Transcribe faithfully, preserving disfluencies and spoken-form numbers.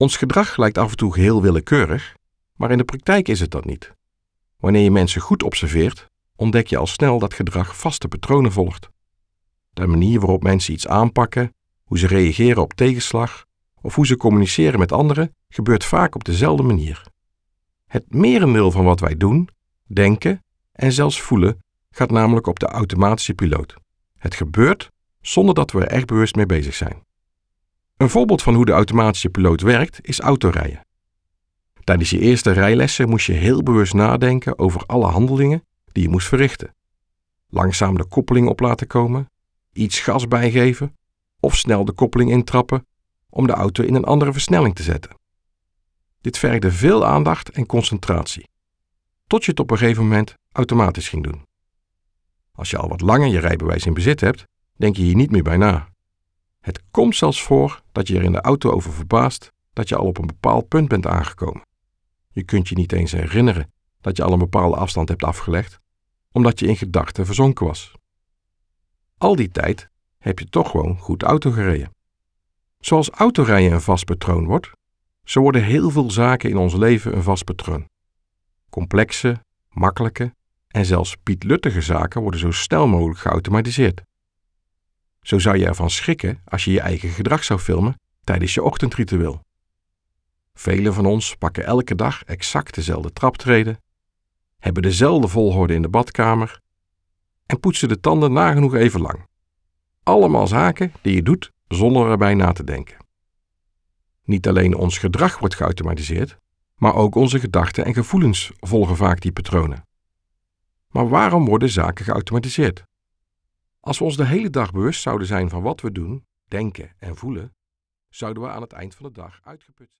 Ons gedrag lijkt af en toe heel willekeurig, maar in de praktijk is het dat niet. Wanneer je mensen goed observeert, ontdek je al snel dat gedrag vaste patronen volgt. De manier waarop mensen iets aanpakken, hoe ze reageren op tegenslag of hoe ze communiceren met anderen, gebeurt vaak op dezelfde manier. Het merendeel van wat wij doen, denken en zelfs voelen gaat namelijk op de automatische piloot. Het gebeurt zonder dat we er echt bewust mee bezig zijn. Een voorbeeld van hoe de automatische piloot werkt is autorijden. Tijdens je eerste rijlessen moest je heel bewust nadenken over alle handelingen die je moest verrichten. Langzaam de koppeling op laten komen, iets gas bijgeven of snel de koppeling intrappen om de auto in een andere versnelling te zetten. Dit vergde veel aandacht en concentratie, tot je het op een gegeven moment automatisch ging doen. Als je al wat langer je rijbewijs in bezit hebt, denk je hier niet meer bij na. Het komt zelfs voor dat je er in de auto over verbaast dat je al op een bepaald punt bent aangekomen. Je kunt je niet eens herinneren dat je al een bepaalde afstand hebt afgelegd, omdat je in gedachten verzonken was. Al die tijd heb je toch gewoon goed auto gereden. Zoals autorijden een vast patroon wordt, zo worden heel veel zaken in ons leven een vast patroon. Complexe, makkelijke en zelfs pietluttige zaken worden zo snel mogelijk geautomatiseerd. Zo zou je ervan schrikken als je je eigen gedrag zou filmen tijdens je ochtendritueel. Velen van ons pakken elke dag exact dezelfde traptreden, hebben dezelfde volgorde in de badkamer en poetsen de tanden nagenoeg even lang. Allemaal zaken die je doet zonder erbij na te denken. Niet alleen ons gedrag wordt geautomatiseerd, maar ook onze gedachten en gevoelens volgen vaak die patronen. Maar waarom worden zaken geautomatiseerd? Als we ons de hele dag bewust zouden zijn van wat we doen, denken en voelen, zouden we aan het eind van de dag uitgeput zijn.